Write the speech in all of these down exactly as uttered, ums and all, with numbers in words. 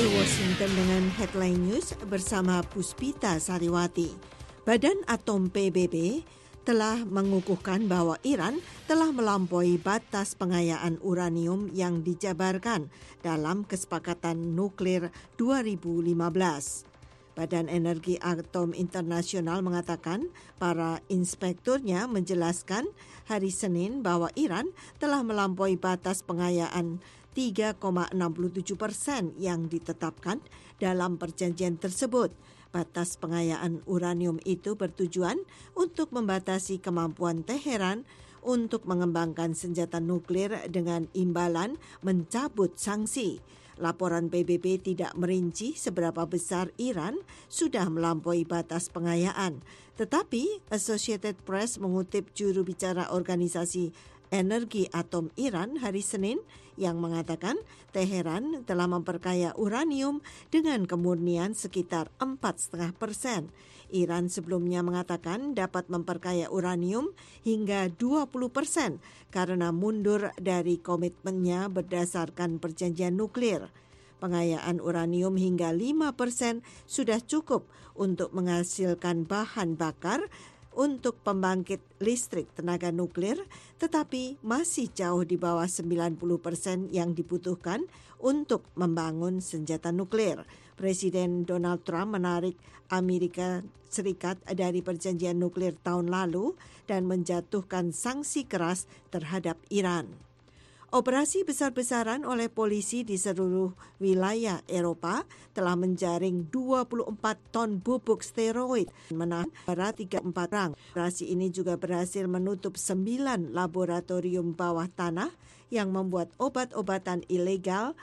Awal Washington dengan headline news bersama Puspita Sariwati. Badan Atom P B B telah mengukuhkan bahwa Iran telah melampaui batas pengayaan uranium yang dijabarkan dalam kesepakatan nuklir dua ribu lima belas. Badan Energi Atom Internasional mengatakan para inspekturnya menjelaskan hari Senin bahwa Iran telah melampaui batas pengayaan tiga koma enam tujuh persen yang ditetapkan dalam perjanjian tersebut. Batas pengayaan uranium itu bertujuan untuk membatasi kemampuan Teheran untuk mengembangkan senjata nuklir dengan imbalan mencabut sanksi. Laporan P B B tidak merinci seberapa besar Iran sudah melampaui batas pengayaan. Tetapi Associated Press mengutip juru bicara organisasi Energi Atom Iran hari Senin yang mengatakan Teheran telah memperkaya uranium dengan kemurnian sekitar empat koma lima persen. Iran sebelumnya mengatakan dapat memperkaya uranium hingga dua puluh persen karena mundur dari komitmennya berdasarkan perjanjian nuklir. Pengayaan uranium hingga lima persen sudah cukup untuk menghasilkan bahan bakar untuk pembangkit listrik tenaga nuklir, tetapi masih jauh di bawah sembilan puluh persen yang dibutuhkan untuk membangun senjata nuklir. Presiden Donald Trump menarik Amerika Serikat dari perjanjian nuklir tahun lalu dan menjatuhkan sanksi keras terhadap Iran. Operasi besar-besaran oleh polisi di seluruh wilayah Eropa telah menjaring dua puluh empat ton bubuk steroid menahan tiga puluh empat orang. Operasi ini juga berhasil menutup sembilan laboratorium bawah tanah yang membuat obat-obatan ilegal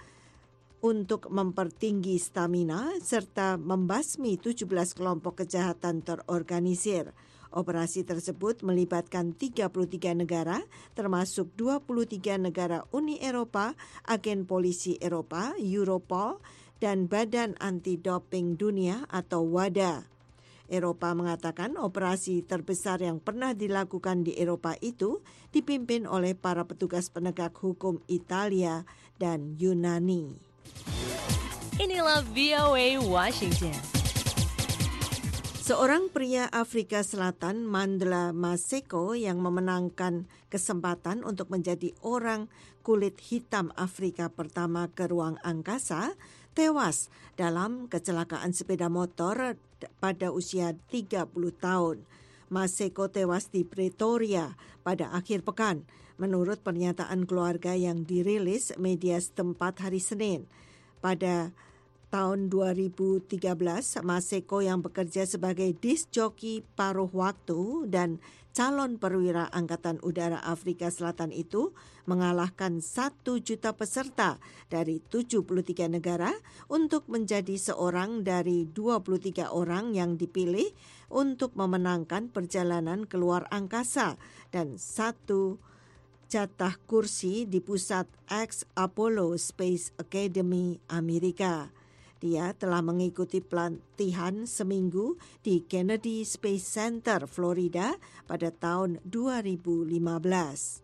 untuk mempertinggi stamina serta membasmi tujuh belas kelompok kejahatan terorganisir. Operasi tersebut melibatkan tiga puluh tiga negara, termasuk dua puluh tiga negara Uni Eropa, agen polisi Eropa, Europol, dan Badan Anti-Doping Dunia atau WADA. Eropa mengatakan operasi terbesar yang pernah dilakukan di Eropa itu dipimpin oleh para petugas penegak hukum Italia dan Yunani. Inilah V O A Washington. Seorang pria Afrika Selatan, Mandla Maseko, yang memenangkan kesempatan untuk menjadi orang kulit hitam Afrika pertama ke ruang angkasa, tewas dalam kecelakaan sepeda motor pada usia tiga puluh tahun. Maseko tewas di Pretoria pada akhir pekan, menurut pernyataan keluarga yang dirilis media setempat hari Senin. Pada tahun dua ribu tiga belas, Maseko yang bekerja sebagai disc joki paruh waktu dan calon perwira Angkatan Udara Afrika Selatan itu mengalahkan satu juta peserta dari tujuh puluh tiga negara untuk menjadi seorang dari dua puluh tiga orang yang dipilih untuk memenangkan perjalanan keluar angkasa dan satu jatah kursi di pusat X Apollo Space Academy Amerika. Dia telah mengikuti pelatihan seminggu di Kennedy Space Center, Florida pada tahun dua ribu lima belas.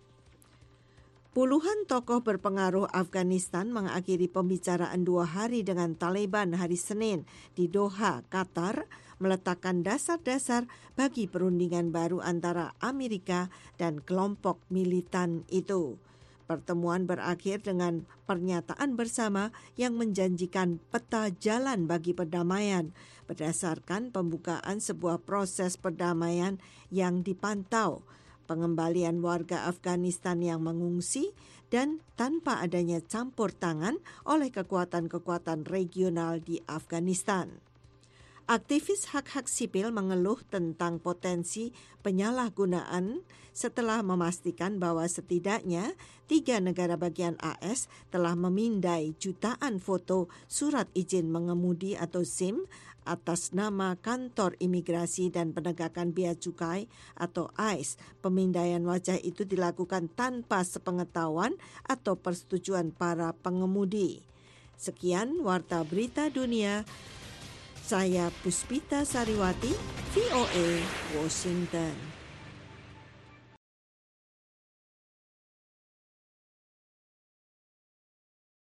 Puluhan tokoh berpengaruh Afghanistan mengakhiri pembicaraan dua hari dengan Taliban hari Senin di Doha, Qatar, meletakkan dasar-dasar bagi perundingan baru antara Amerika dan kelompok militan itu. Pertemuan berakhir dengan pernyataan bersama yang menjanjikan peta jalan bagi perdamaian berdasarkan pembukaan sebuah proses perdamaian yang dipantau, pengembalian warga Afghanistan yang mengungsi, dan tanpa adanya campur tangan oleh kekuatan-kekuatan regional di Afghanistan. Aktivis hak-hak sipil mengeluh tentang potensi penyalahgunaan setelah memastikan bahwa setidaknya tiga negara bagian A S telah memindai jutaan foto surat izin mengemudi atau SIM atas nama Kantor Imigrasi dan Penegakan Bea Cukai atau I C E. Pemindaian wajah itu dilakukan tanpa sepengetahuan atau persetujuan para pengemudi. Sekian Warta Berita Dunia. Saya Puspita Sariwati, V O A, Washington.